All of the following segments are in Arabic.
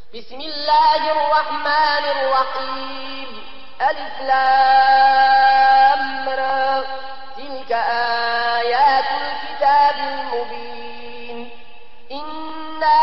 بسم الله الرحمن الرحيم. ألف لام را. تلك آيات الكتاب المبين. إنا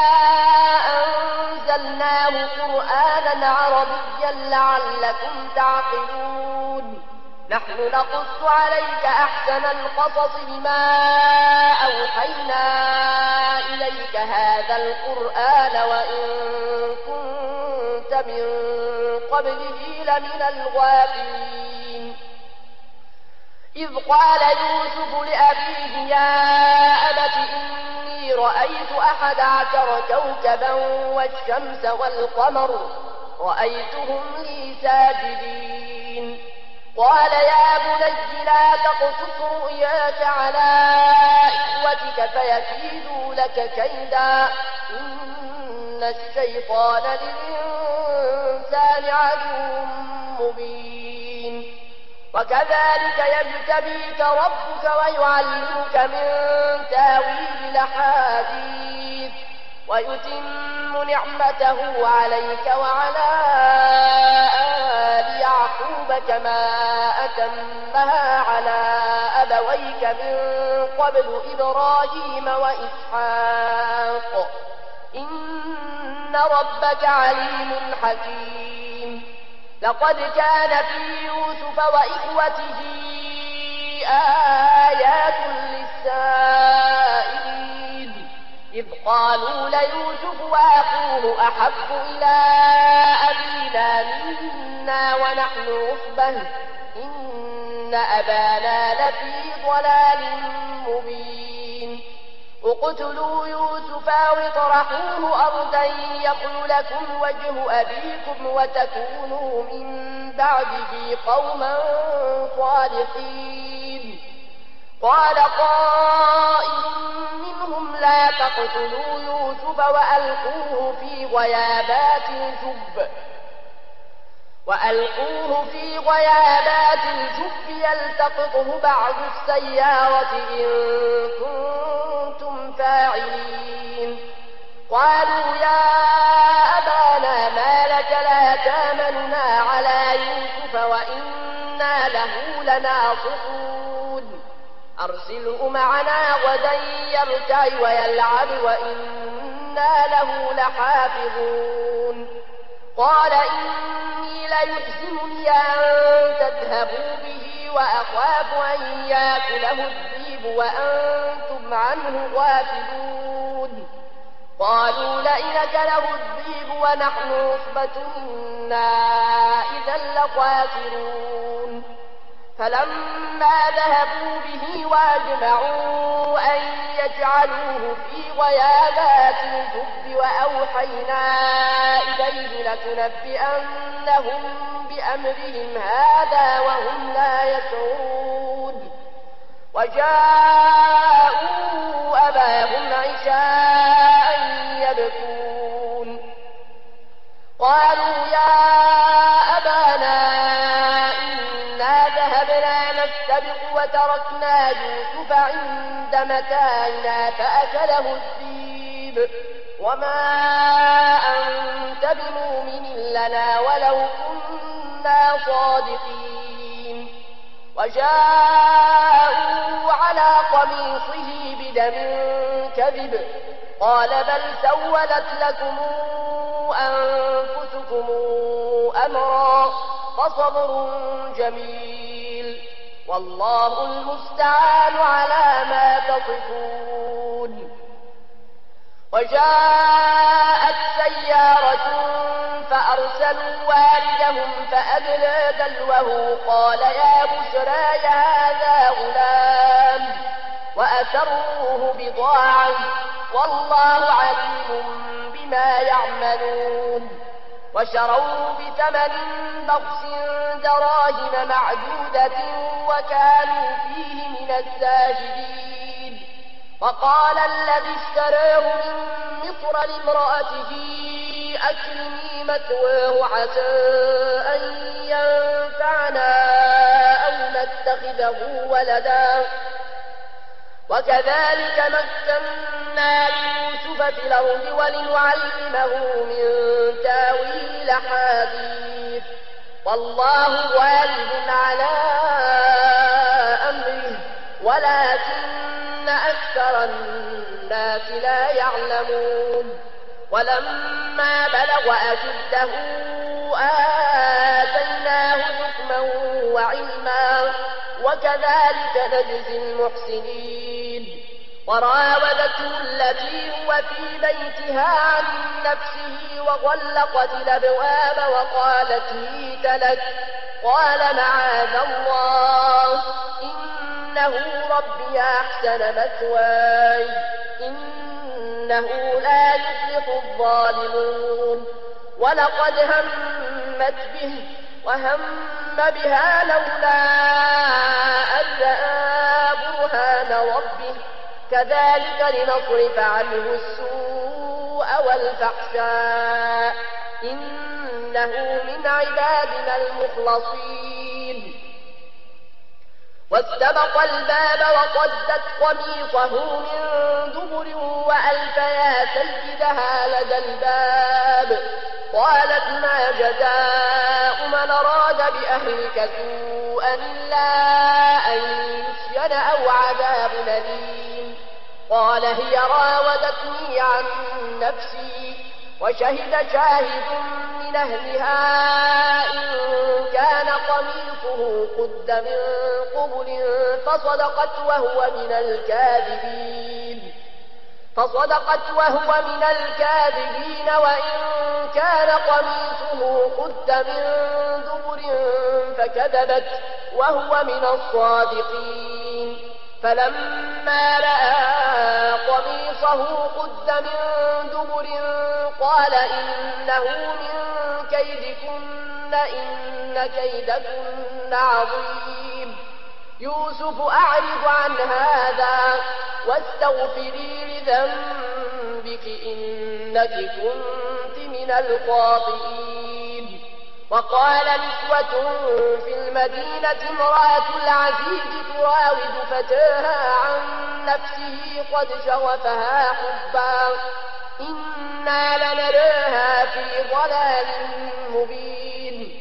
أنزلناه قرآنا عربيا لعلكم تعقلون. نحن نقص عليك أحسن القصص بما أوحينا إليك هذا القرآن وإن كنت من قبله لمن الغافلين. إذ قال يوسف لأبيه يا أبت إني رأيت 11 كوكبا والشمس والقمر رأيتهم لي ساجدين. قال يا بني لا تقصص رؤياك على إخوتك فيكيدوا لك كيدا إن الشيطان للإنسان عدو مبين. وكذلك يجتبيك ربك ويعلمك من تاويل الأحاديث ويتم نعمته عليك وعلى آل يعقوب كما أتمها على أبويك من قبل إبراهيم وإسحاق إن ربك عليم حكيم. لقد كان في يوسف وإخوته آيات للسائلين إذ قالوا ليوسف وأخوه أحب إلى أبينا منا ونحن عصبة إن أبانا لفي ضلال مبين. اقتلوا يوسف واطرحوه أرضا يخل لكم وجه أبيكم وتكونوا من بعده قوما صالحين. قال قائل منهم لا تقتلوا يوسف وألقوه في غيابات الجب يلتقطه بعض السيارة إن كنتم فاعلين. قالوا يا أبانا ما لك لا تامننا على يوسف وإنا له لناصحون. أرسله معنا غدا يرتع ويلعب وإنا له لحافظون. قال إني ليحزنني أن تذهبوا به وأخاف أن يأكله الذئب وأنتم عنه غافلون. قالوا لئن أكله الذئب ونحن عصبة إنا إذا لخاسرون. فلما ذهبوا به وأجمعوا أن يجعلوه في غيابات الجب وأوحينا إليه لتنبئنهم بأمرهم هذا وهم لا يشعرون. وجاءوا أباهم عشاء يبكون. قالوا يا أبانا نستبق وتركنا يوسف عند متاعنا فأكله الذئب وما أنت بمؤمن لنا ولو كنا صادقين. وجاءوا على قميصه بدم كذب قال بل سولت لكم أنفسكم أمرا فصبر جميل والله المستعان على ما تصفون. وجاءت سيارة فأرسلوا والدهم فأدلى دلوه قال يا بشرى هذا غلام وأسروه بضاعة والله عليم بما يعملون. وشروا بثمن بخس دراهم معدودة وكانوا فيه من الزاهدين. وقال الذي اشتراه من مصر لامرأته أكرمي مثواه عسى أن ينفعنا أو نتخذه ولدا وكذلك مكنا ليوسف في الأرض ولنعلمه من الأحاديث والله غالب على أمره ولكن أكثر الناس لا يعلمون ولما بلغ أشده آتيناه حكما وعلما وكذلك نجزي المحسنين وراودته التي هو في بيتها عن نفسه وغلقت الأبواب وقالت هيت لك قال معاذ الله إنه ربي أحسن مثواي إنه لا يفلح الظالمون ولقد همت به وهم بها لولا أن رأى برهان ربه كذلك لنصرف عنه السوء والفحشاء إنه من عبادنا المخلصين واستبق الباب وقدت قميصه من دبر وألف يا سيدها لدى الباب قالت ما جزاء من أراد بأهلك سوءا إلا أن يسجن أو عذاب أليم قال هي راودتني عن نفسي وشهد شاهد من أهلها إن كان قميصه قد من قبل فصدقت وهو من الكاذبين وإن كان قميصه قد من دبر فكذبت وهو من الصادقين فلما رأى قميصه قد من دبر قال إنه من كيدكن إن كيدكن عظيم يوسف أعرض عن هذا واستغفري لذنبك إنك كنت من الخاطئين وقال نسوة في المدينة امرأة العزيز تراود فتاها عن نفسه قد شغفها حبا إنا لنراها في ضلال مبين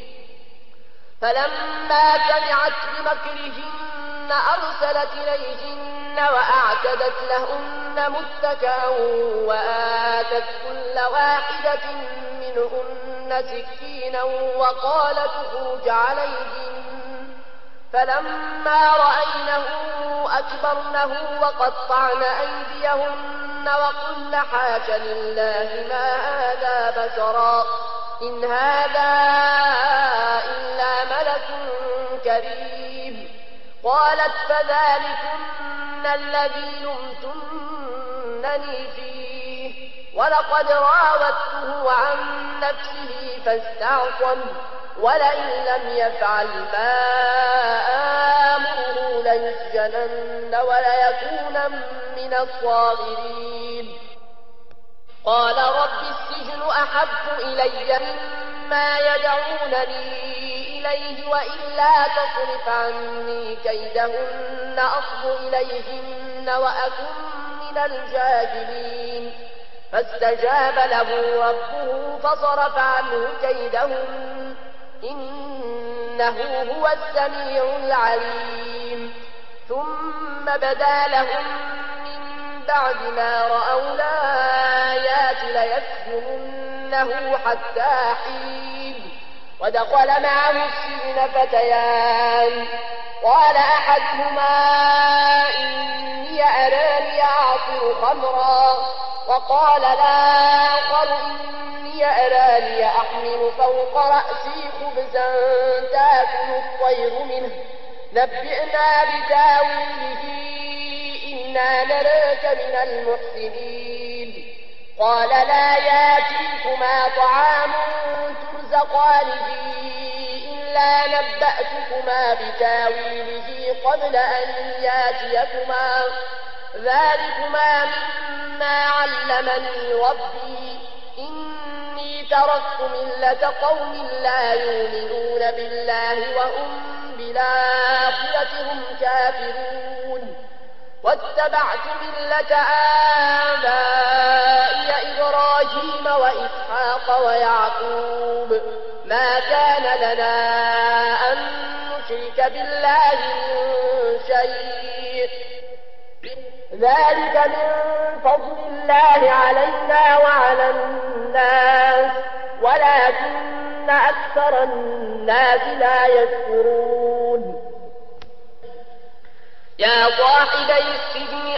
فلما سمعت بمكرهن أرسلت إليهن وأعتدت لهن متكئا وآتت كل واحدة منهن سكينا وقالت اخرج عليهن فلما رأينه أكبرنه وقطعن أيديهن وقلن حاش لله ما هذا بشرا إن هذا إلا ملك كريم قالت فذلكن الذي لمتنني فيه ولقد راودته عن نفسه فاستعصم ولئن لم يفعل ما آمره ليسجنن وليكون من الصاغرين قال رب السجن أحب إلي مما يدعونني إليه وإلا تصرف عني كيدهن أصب إليهن وأكن من الجاهلين فاستجاب له ربه فصرف عنه كيدهن إنه هو السميع العليم ثم بدا لهم من بعد ما رأوا الآيات ليسجننه حتى حين ودخل معه السجن فتيان قال أحدهما إني أراني أعصر خمرا وقال الآخر إني أراني أحمل فوق رأسي خبزا تأكل الطير منه نبئنا بتاويله إنا نراك من المحسنين قال لا ياتيكما طعام ترزقانه إلا نبأتكما بتاويله قبل أن ياتيكما ذلكما مما علمني ربي إني تركت ملة قوم لا يؤمنون بالله وهم بالآخرة هم كافرون واتبعت ملة آبائي إبراهيم وإسحاق ويعقوب ما كان لنا أن نشرك بالله من شيء ذلك من فضل الله علينا وعلى الناس ولكن أكثر الناس لا يشكرون يا صاحبي السجن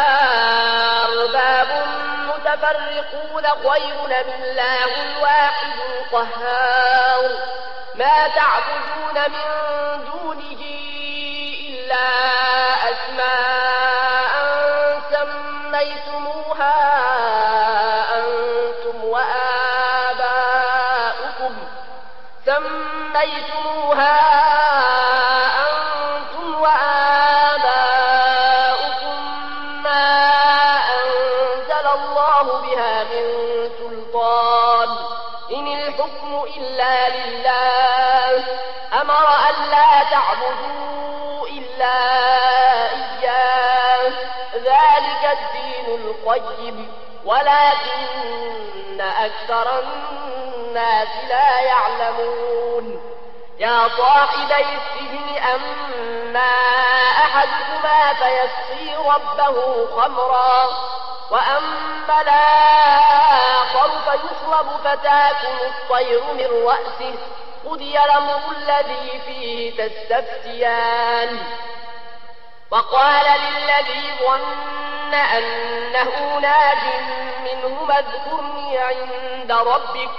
أرباب متفرقون خير من الله الواحد القهار ما تعبدون من دونه إلا أسماء سميتموها أنتم وآباؤكم ما أنزل الله بها من سلطان إن الحكم إلا لله أمر أن لا تعبدوا إلا إياه ذلك الدين القيم ولكن أكثر الناس لا يعلمون يا صاحبي السجن أما أحدكما فيسقي ربه خمرا وأما الآخر فيصلب فتاكل الطير من رأسه قضي الأمر الذي فيه تستفتيان وقال للذي ظن أنه ناج منه اذكرني عند ربك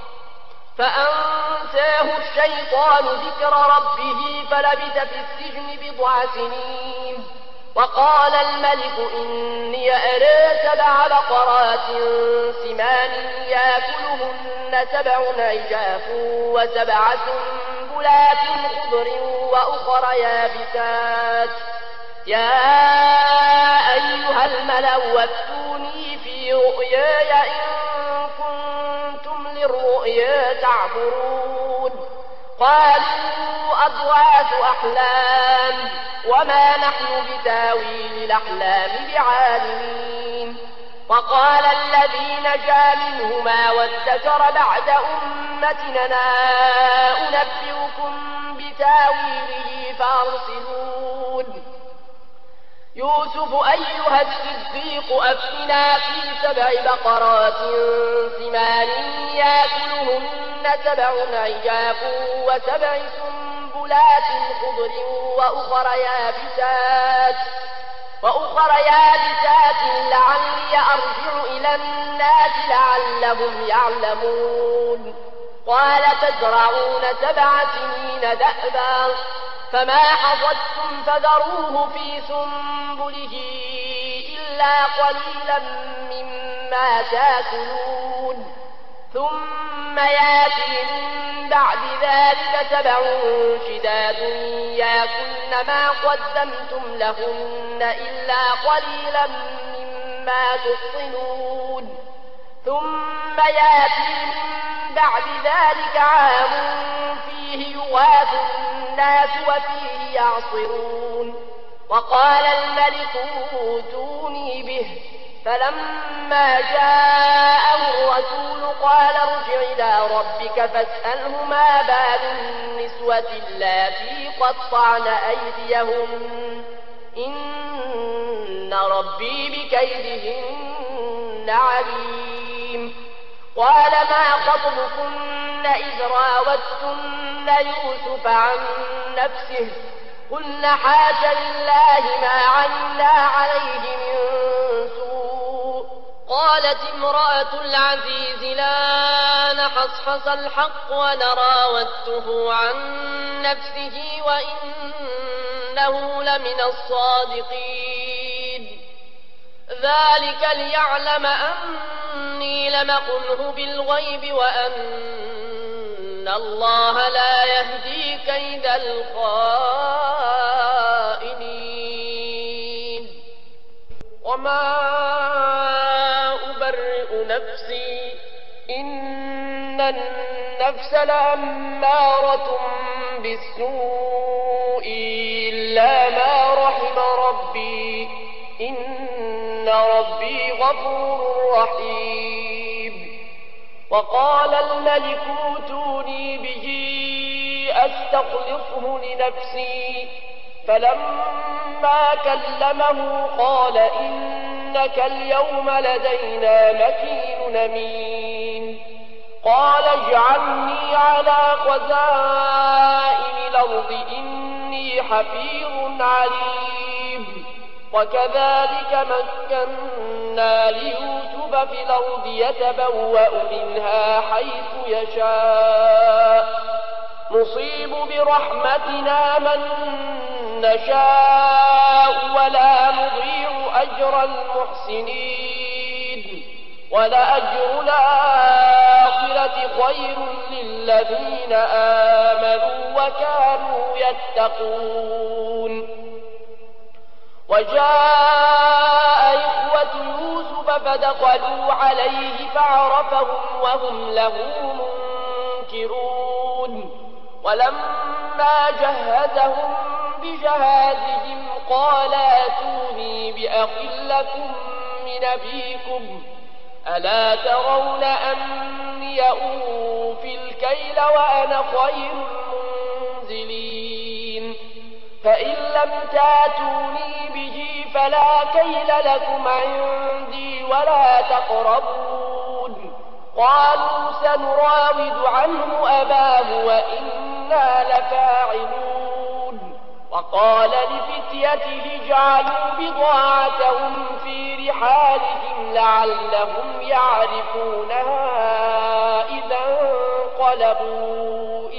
فأنساه الشيطان ذكر ربه فلبث في السجن بضع سنين وقال الملك إني أرى 7 بقرات سمان يأكلهن 7 عجاف و7 سنبلات خضر وأخر يابسات يا أيها الملأ وافتوني في رؤياي إن كنتم للرؤيا تعبرون قالوا أضغاث أحلام وما نحن بتاويل الأحلام بعالمين وقال الذي نجا منهما وادكر بعد أمتنا أنبئكم بتاويله فأرسلون يوسف أيها الصديق أفتنا في 7 بقرات سمان يأكلهن 7 عجاف و7 سنبلات خضر وأخر يابسات لعلي أرجع إلى الناس لعلهم يعلمون قال تزرعون 7 سنين دأبا فما حصدتم فذروه في سنبله إلا قليلا مما تاكلون ثم ياتي من بعد ذلك 7 شداد يأكلن ما قدمتم لهن إلا قليلا مما تحصنون ثم ياتي من بعد ذلك عام فيه يغاث الناس وفيه يعصرون وقال الملك اوتوني به فلما جاءه الرسول قال ارجع إلى ربك فاسأله ما بال النسوة اللاتي قطعن أيديهن إن ربي بكيدهن عليم قال ما خطبكن إذ راوتن يوسف عن نفسه قلن حاش لله ما علمنا عليه من سوء قالت امرأة العزيز لا نحصحص الحق ونراودته عن نفسه وإنه لمن الصادقين ذلك ليعلم أني لم أخنه بالغيب وأن الله لا يهدي كيد الخائنين وما أبرئ نفسي إن النفس لأمارة بالسوء إلا ما رحم ربي إن ربي غفور رحيم. وقال الملك ائتوني به أستخلصه لنفسي، فلما كلمه قال إنك اليوم لدينا مكين أمين. قال اجعلني على خزائن الأرض إني حفيظ عليم. وكذلك مكنا ليوسف في الأرض يتبوأ منها حيث يشاء، نصيب برحمتنا من نشاء ولا نضيع أجر المحسنين، ولأجر الآخرة خير للذين آمنوا وكانوا يتقون. وجاء إخوة يوسف فدخلوا عليه فعرفهم وهم له منكرون. ولما جهزهم بجهازهم قال ائتوني بأخ لكم من أبيكم، ألا ترون أني أوفي الكيل وأنا خير المنزلين؟ فإن لم تاتوني به فلا كيل لكم عندي ولا تقربون. قالوا سنراود عنه أباه وإنا لفاعلون. وقال لفتيته اجعلوا بضاعتهم في رحالهم لعلهم يعرفونها إذا انقلبوا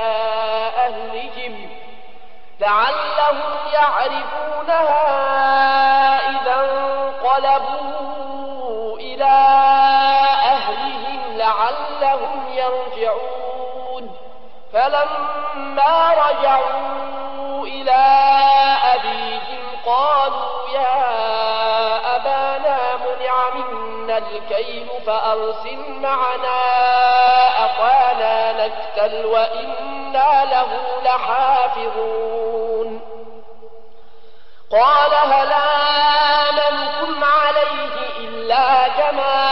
إلى أهلهم لعلهم يرجعون. فلما رجعوا إلى أبيهم قالوا يا أبانا منع منا الكيل فأرسل معنا أخانا نكتل وإنا له لحافظون. قال هل آمنكم عليه إلا كما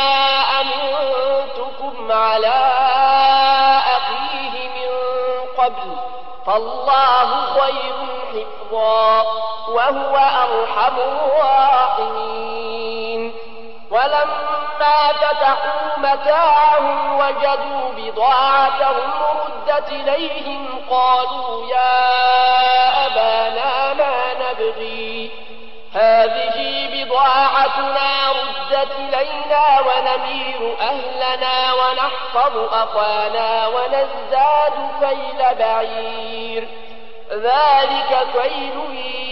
أمنتكم على أخيه من قبل، فالله خير حفظا وهو أرحم الراحمين. ولما فتحوا متاعهم وجدوا بضاعتهم ردت إليهم قالوا يا أبانا ما نبغي، هذه بضاعتنا ردت إلينا ونمير أهلنا ونحفظ أخانا ونزداد كيل بعير، ذلك كيل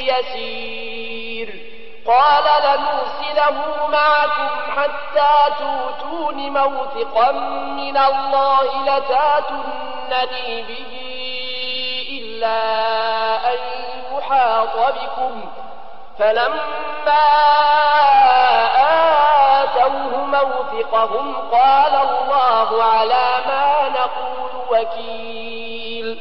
يسير. قال لنرسله معكم حتى توتون موثقا من الله لتاتونني به إلا أن يحاط بكم. فلما آتوه موثقهم قال الله على ما نقول وكيل.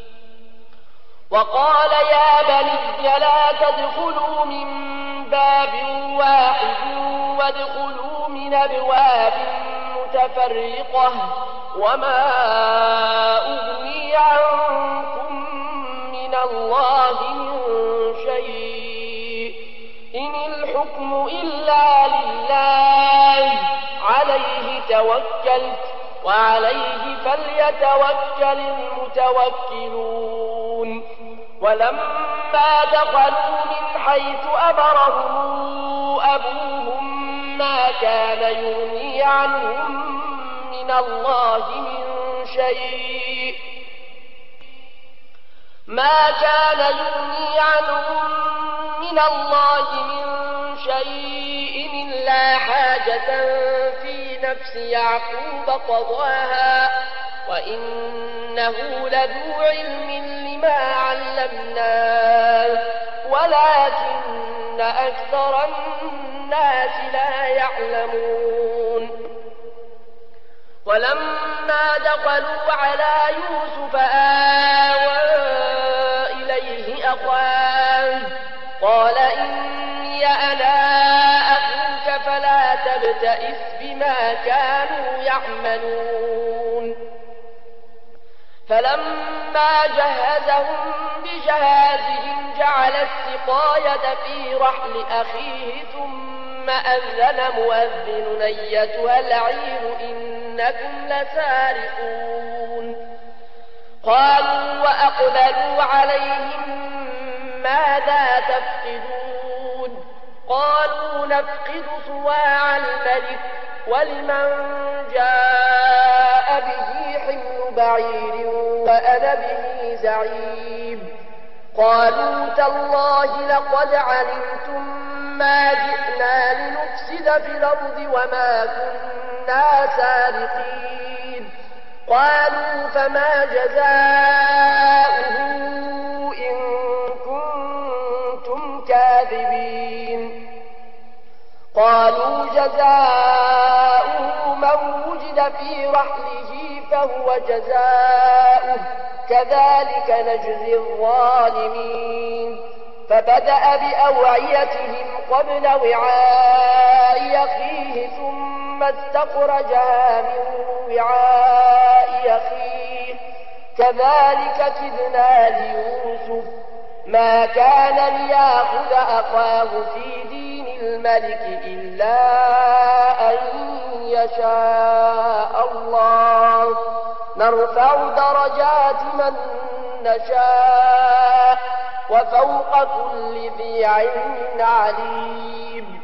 وقال يا بني لا تدخلوا من باب واحد وادخلوا من أبواب متفرقة وما أغني عنكم من الله من شيء، إن الحكم إلا لله عليه توكلت وعليه فليتوكل المتوكلون. ولما دخلوا من حيث أمرهم أبوهم ما كان يغني عنهم من الله من شيء، ما كان يغني عنهم من الله من شيء إلا حاجة في نفس يعقوب قضاها وإنه لذو علم لما علمناه ولكن أكثر الناس لا يعلمون. ولما دخلوا على يوسف آوى إليه أخاه قال إني نبتئس بما كانوا يعملون فلما جهزهم بجهازهم جعل السقاية في رحل أخيه ثم أذن مؤذن أيتها العير إنكم لسارقون قالوا وأقبلوا عليهم ماذا تفقدون قالوا نفقد صواع الملك ولمن جاء به حمل بعير وأنا به زعيم قالوا تالله لقد علمتم ما جئنا لنفسد في الأرض وما كنا سارقين قالوا فما جزاؤه إن كنتم كاذبين قالوا جزاؤه من وجد في رحله فهو جزاؤه كذلك نجزي الظالمين فبدأ بأوعيتهم قبل وعاء أخيه ثم استخرجها من وعاء أخيه كذلك كدنا ليوسف ما كان ليأخذ أخاه في دين الملك إلا أن يشاء الله نرفع درجات من نشاء وفوق كل ذي علم عليم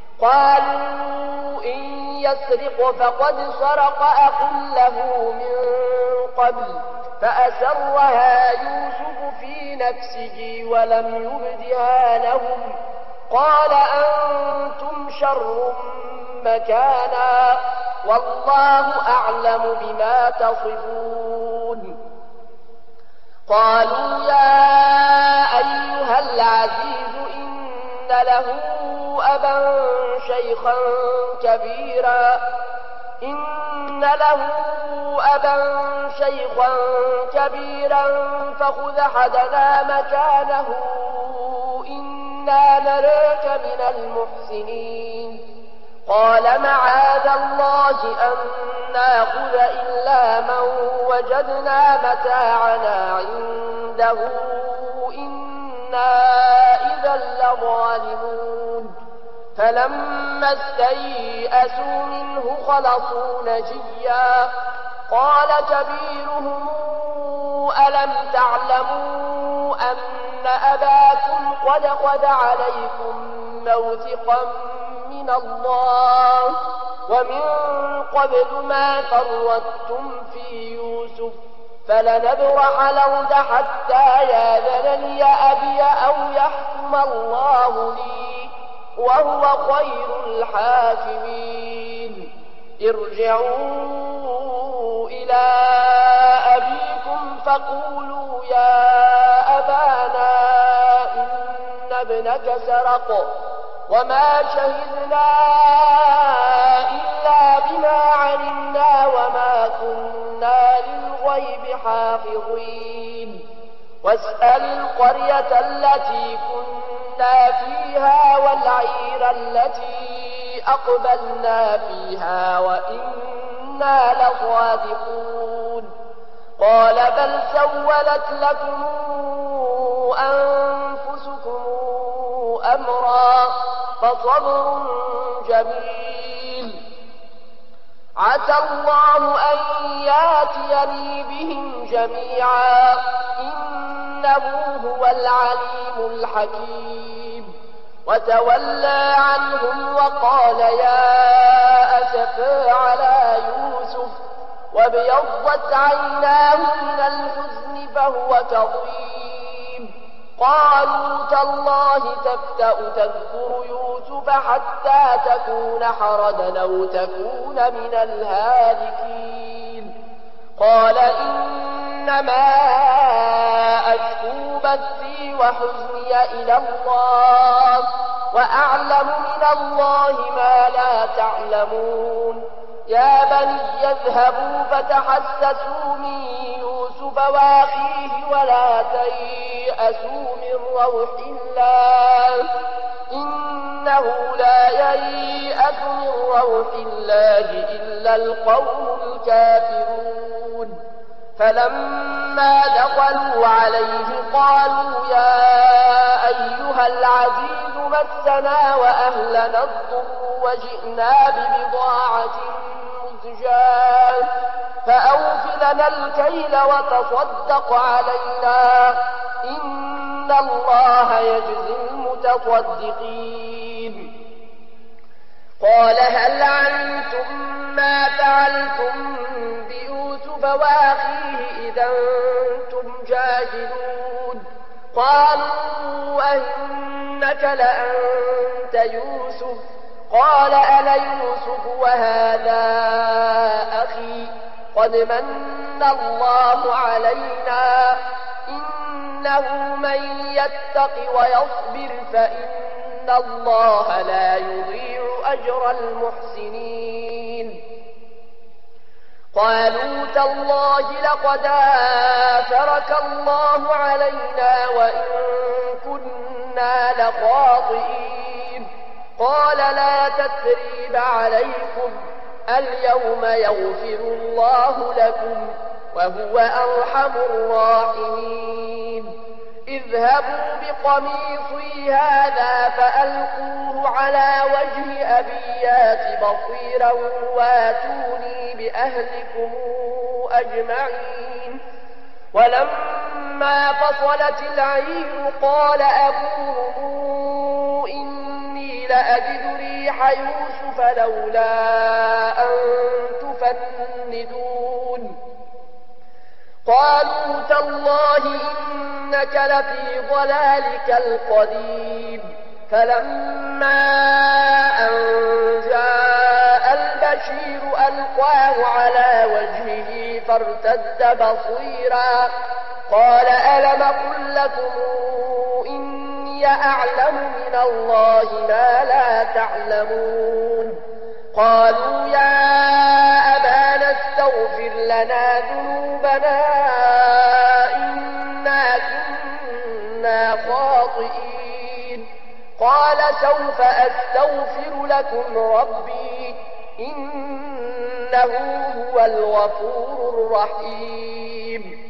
قالوا إن يسرق فقد سرق أخ له من قبل فأسرها يوسف في نفسه ولم يبدها لهم قال أنتم شر مكانا والله أعلم بما تصفون قالوا يا أيها العزيز إن له أبا شيخا كبيرا فخذ أحدنا مكانه إنا نراك من المحسنين قال معاذ الله أن ناخذ إلا من وجدنا متاعنا عنده إنا إذا لظالمون فلما استيئسوا منه خلصوا نجيا قال كبيرهم ألم تعلموا أن أباكم قد خذ عليكم موثقا من الله ومن قبل ما فرطتم في يوسف فلنبرح الأرض حتى يأذن لي أبي أو يحكم الله لي وهو خير الحاكمين ارجعوا إلى أبيكم فقولوا يا أبانا إن ابنك سرق وما شهدنا إلا بما علمنا وما كنا للغيب حافظين واسأل القرية التي كنا فيها والعير التي أقبلنا فيها وإنا لصادقون قال بل سولت لكم أنفسكم أمرا فصبر جميل عسى الله أن ياتيني بهم جميعا إنه هو العليم الحكيم وتولى عنهم وقال يا أسفا على يوسف وابيضت عيناه من الحزن فهو كظيم قالوا تالله تفتأ تذكر يوسف حتى تكون حردا أو تكون من الهالكين قال إنما أشكو بثي وحزني إلى الله وأعلم من الله ما لا تعلمون يا بني اذهبوا فتحسسوا من يوسف وأخيه ولا تيأسوا من روح الله إنه لا ييأس من روح الله إلا القوم الكافرون فلما دخلوا عليه قالوا يا أيها العزيز مسنا وأهلنا الضر وجئنا ببضاعة مزجاة فأوف لنا الكيل وتصدق علينا إن الله يجزي المتصدقين قال هل علمتم ما فعلتم بيوسف وأخيه إذا أنتم جاهلون قالوا أئنك لأنت يوسف قال أنا يوسف وهذا أخي قد من الله علينا إنه من يتق ويصبر فإن الله لا يضيع أجر المحسنين قالوا تالله لقد آثرك الله علينا وإن كنا لخاطئين قال لا تثريب عليكم اليوم يغفر الله لكم وهو أرحم الراحمين اذهبوا بقميصي هذا فألقوه على وجه أبي يأت بصيرا واتوني بأهلكم أجمعين ولما فصلت العير قال أبوهم إني لأجد ريح يوسف لولا أن تفندون قالوا تالله إنك لفي ضلالك القديم فلما أن جاء البشير ألقاه على وجهه فارتد بصيرا قال ألم قل لكم إني أعلم من الله ما لا تعلمون قالوا يا أبانا استغفر لنا ذنوبنا إنا كنا خاطئين قال سوف أستغفر لكم ربي إنه هو الغفور الرحيم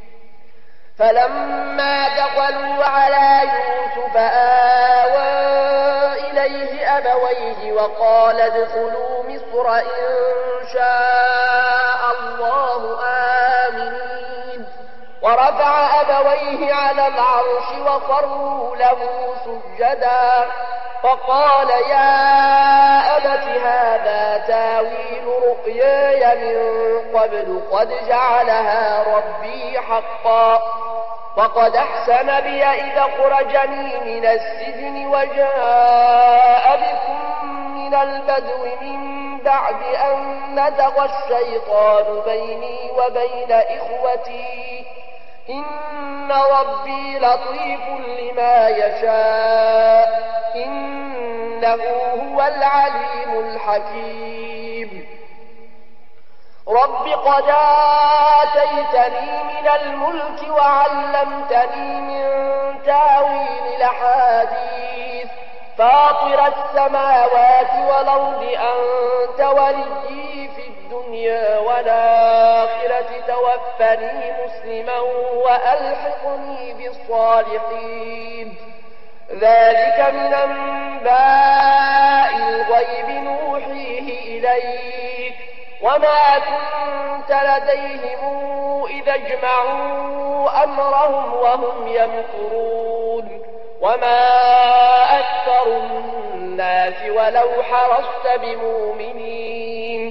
فلما دخلوا على يوسف آوى إليه أبويه وقال ادخلوا مصر إن شاء الله آمنين ورفع أبويه على العرش وخروا له سجدا فقال يا أبت هذا تاويل رؤياي من قبل قد جعلها ربي حقا وقد أحسن بي إذا أخرجني من السجن وجاء بكم من البدو من بعد أن نزغ الشيطان بيني وبين إخوتي إن ربي لطيف لما يشاء إنه هو العليم الحكيم رب قد آتيتني من الملك وعلمتني من تاويل الأحاديث فاطر السماوات والأرض أنت وليي في الدنيا والآخرة توفني مسلما وألحقني بالصالحين ذلك من أنباء الغيب نوحيه إليك وما كنت لديهم إذا اجمعوا أمرهم وهم يمكرون وما أكثر الناس ولو حرصت بمؤمنين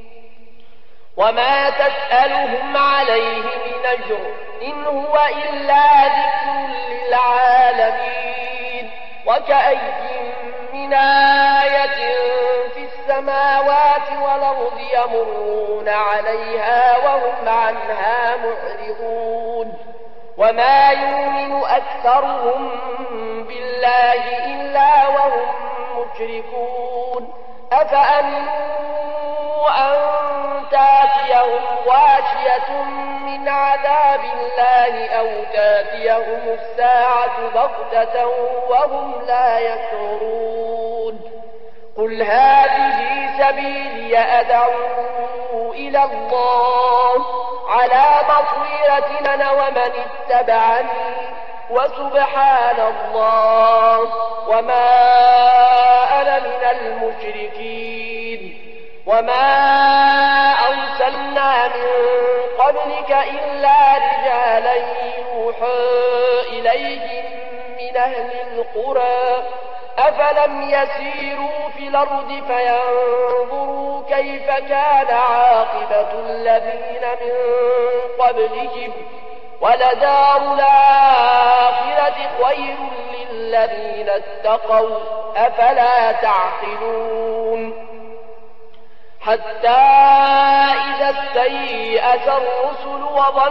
وما تسألهم عليه من أجر إن هو إلا ذكر للعالمين وكأي من آية في السماوات والأرض يمرون عليها وهم عنها معرضون وما يؤمن أكثرهم بالله إلا وهم مشركون أفأمنوا أن تأتيهم غاشية من من عذاب الله أو تاتيهم الساعة بغتة وهم لا يشعرون قل هذه سبيلي أدعو إلى الله على بصيرة أنا ومن اتبعني وسبحان الله وما أنا من المشركين وما أرسلنا من قبلك إلا رجالا يوحى إليهم من أهل القرى أفلم يسيروا في الأرض فينظروا كيف كان عاقبة الذين من قبلهم ولدار الآخرة خير للذين اتقوا أفلا تعقلون حتى إذا استيأس الرسل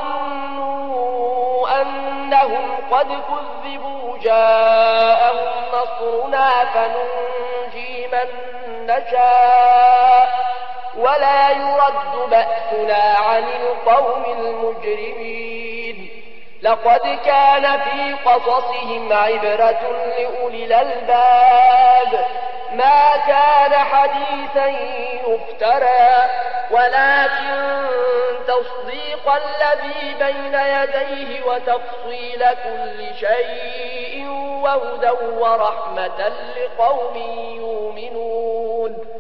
وظنوا أنهم قد كذبوا جاءهم نصرنا فننجي من نشاء ولا يرد بأسنا عن القوم المجرمين لقد كان في قصصهم عبرة لأولي الألباب ما كان حديثا يفترى ولكن تصديق الذي بين يديه وتفصيل كل شيء وهدى ورحمة لقوم يؤمنون